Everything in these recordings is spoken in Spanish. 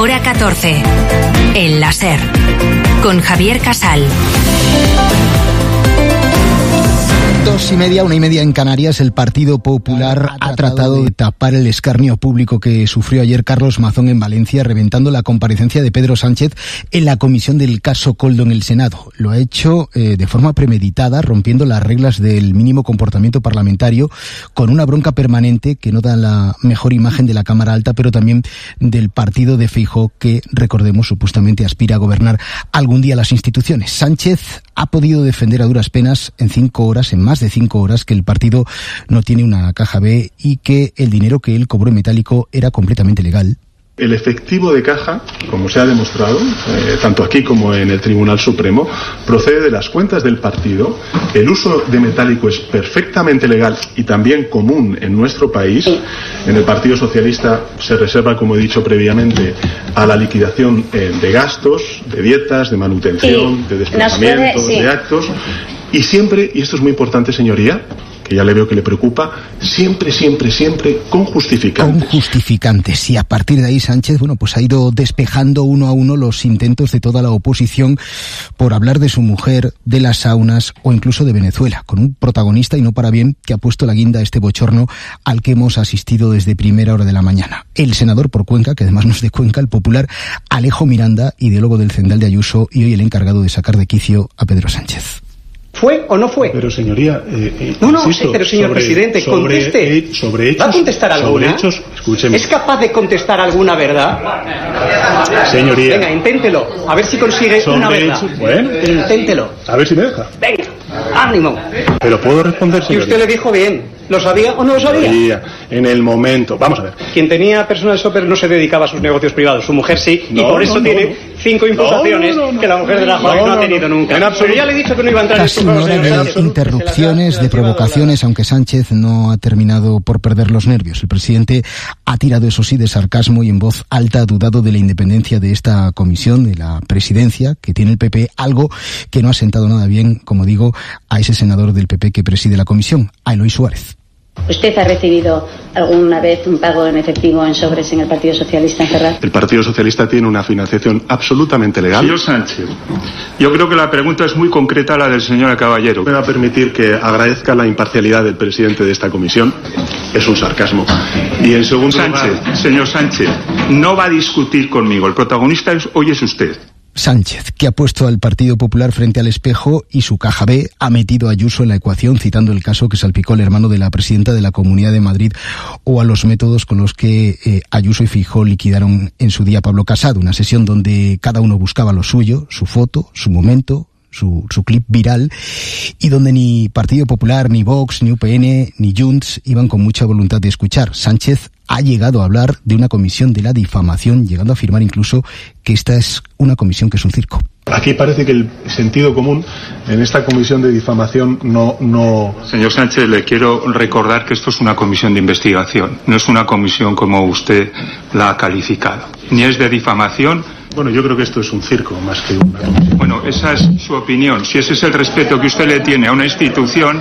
Hora 14. En la SER. Con Javier Casal. 2:30, 1:30 en Canarias. El Partido Popular ha tratado de tapar el escarnio público que sufrió ayer Carlos Mazón en Valencia, reventando la comparecencia de Pedro Sánchez en la comisión del caso Koldo en el Senado. Lo ha hecho de forma premeditada, rompiendo las reglas del mínimo comportamiento parlamentario, con una bronca permanente que no da la mejor imagen de la Cámara Alta, pero también del partido de Feijóo, que, recordemos, supuestamente aspira a gobernar algún día las instituciones. Sánchez ha podido defender a duras penas en más de 5 horas, que el partido no tiene una caja B y que el dinero que él cobró en metálico era completamente legal. El efectivo de caja, como se ha demostrado, tanto aquí como en el Tribunal Supremo, procede de las cuentas del partido. El uso de metálico es perfectamente legal y también común en nuestro país. En el Partido Socialista se reserva, como he dicho previamente, a la liquidación de gastos, de dietas, de manutención, de desplazamientos, de actos. Y siempre, y esto es muy importante, señoría, que ya le veo que le preocupa, siempre con justificantes. Con justificantes. Y a partir de ahí Sánchez, pues ha ido despejando uno a uno los intentos de toda la oposición por hablar de su mujer, de las saunas o incluso de Venezuela, con un protagonista, y no para bien, que ha puesto la guinda a este bochorno al que hemos asistido desde primera hora de la mañana. El senador por Cuenca, que además no es de Cuenca, el popular Alejo Miranda, ideólogo del Cendal de Ayuso y hoy el encargado de sacar de quicio a Pedro Sánchez. ¿Fue o no fue? Pero señoría, insisto, pero señor presidente, conteste. Sobre hechos, ¿va a contestar alguna? Sobre hechos, escúcheme. ¿Es capaz de contestar alguna verdad? Señoría. Venga, inténtelo. A ver si consigue una verdad. Bueno, inténtelo. A ver si me deja. Venga, ánimo. Pero puedo responder, señoría. Y usted le dijo bien. ¿Lo sabía o no lo sabía? Señoría, en el momento. Vamos a ver. Quien tenía personal shopper no se dedicaba a sus negocios privados. Su mujer sí. Y por eso tiene 5 imputaciones que la mujer de la Juárez no ha tenido nunca. Pero ya le he dicho que no iba a entrar en casi una hora de interrupciones, de provocaciones, aunque Sánchez no ha terminado por perder los nervios. El presidente ha tirado, eso sí, de sarcasmo y en voz alta ha dudado de la independencia de esta comisión, de la presidencia que tiene el PP, algo que no ha sentado nada bien, como digo, a ese senador del PP que preside la comisión, a Eloy Suárez. ¿Usted ha recibido alguna vez un pago en efectivo en sobres en el Partido Socialista en Ferraz? El Partido Socialista tiene una financiación absolutamente legal. Señor Sánchez, yo creo que la pregunta es muy concreta, la del señor Caballero. Me va a permitir que agradezca la imparcialidad del presidente de esta comisión. Es un sarcasmo. Y en segundo lugar... Señor Sánchez, no va a discutir conmigo. El protagonista hoy es usted. Sánchez, que ha puesto al Partido Popular frente al espejo y su caja B, ha metido a Ayuso en la ecuación, citando el caso que salpicó al hermano de la presidenta de la Comunidad de Madrid o a los métodos con los que Ayuso y Feijóo liquidaron en su día a Pablo Casado, una sesión donde cada uno buscaba lo suyo, su foto, su momento, su clip viral, y donde ni Partido Popular, ni Vox, ni UPN, ni Junts iban con mucha voluntad de escuchar. Sánchez ha llegado a hablar de una comisión de la difamación, llegando a afirmar incluso que esta es una comisión que es un circo. Aquí parece que el sentido común en esta comisión de difamación no... Señor Sánchez, le quiero recordar que esto es una comisión de investigación, no es una comisión como usted la ha calificado. Ni es de difamación. Bueno, yo creo que esto es un circo más que una comisión. Bueno, esa es su opinión. Si ese es el respeto que usted le tiene a una institución...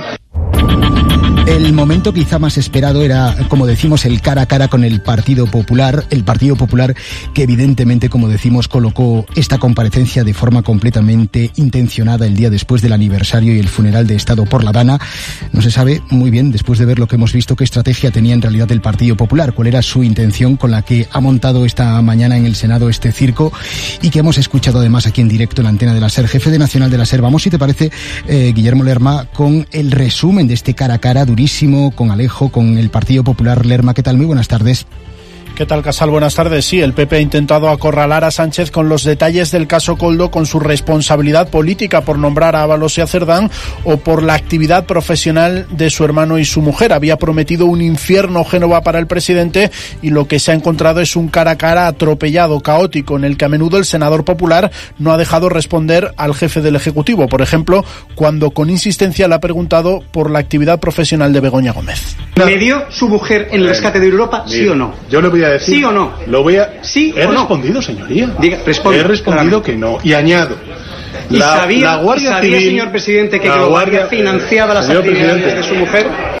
El momento quizá más esperado era, como decimos, el cara a cara con el Partido Popular que evidentemente, como decimos, colocó esta comparecencia de forma completamente intencionada el día después del aniversario y el funeral de Estado por La Habana. No se sabe muy bien, después de ver lo que hemos visto, qué estrategia tenía en realidad el Partido Popular, cuál era su intención con la que ha montado esta mañana en el Senado este circo y que hemos escuchado además aquí en directo en la antena de la SER. Jefe de Nacional de la SER, vamos, si te parece, Guillermo Lerma, con el resumen de este cara a cara durísimo con Alejo, con el Partido Popular. Lerma, ¿qué tal? Muy buenas tardes. ¿Qué tal, Casal? Buenas tardes. Sí, el PP ha intentado acorralar a Sánchez con los detalles del caso Koldo, con su responsabilidad política por nombrar a Ábalos y a Cerdán o por la actividad profesional de su hermano y su mujer. Había prometido un infierno Génova para el presidente y lo que se ha encontrado es un cara a cara atropellado, caótico, en el que a menudo el senador popular no ha dejado responder al jefe del Ejecutivo. Por ejemplo, cuando con insistencia le ha preguntado por la actividad profesional de Begoña Gómez. ¿Me dio su mujer en el rescate de Europa, sí o no? Yo le voy a decir, ¿sí o no? Lo voy a... ¿Sí He o no? respondido, señoría. Diga, responde. He respondido que no. Y añado... ¿Y sabía, señor presidente, que la Guardia financiaba las actividades de su mujer?